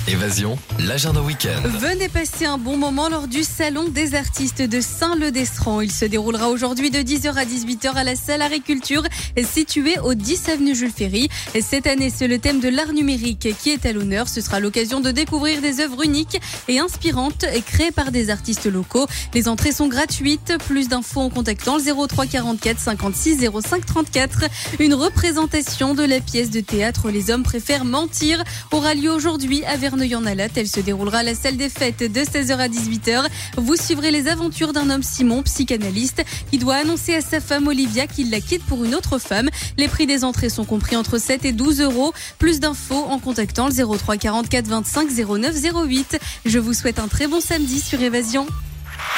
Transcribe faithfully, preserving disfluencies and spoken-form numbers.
Évasion, l'agenda week-end. Venez passer un bon moment lors du Salon des artistes de Saint-Leu-d'Estran. Il se déroulera aujourd'hui de dix heures à dix-huit heures à la salle Agriculture, située au dix avenue Jules Ferry. Cette année, c'est le thème de l'art numérique qui est à l'honneur. Ce sera l'occasion de découvrir des œuvres uniques et inspirantes créées par des artistes locaux. Les entrées sont gratuites. Plus d'infos en contactant le zéro trois quarante-quatre cinquante-six zéro cinq trente-quatre. Une représentation de la pièce de théâtre Les hommes préfèrent mentir aura lieu aujourd'hui à Verneuil-en-Alate. Elle se déroulera à la salle des fêtes de seize heures à dix-huit heures. Vous suivrez les aventures d'un homme Simon, psychanalyste, qui doit annoncer à sa femme Olivia qu'il la quitte pour une autre femme. Les prix des entrées sont compris entre sept et douze euros. Plus d'infos en contactant le zéro trois quarante-quatre vingt-cinq zéro neuf zéro huit. Je vous souhaite un très bon samedi sur Évasion.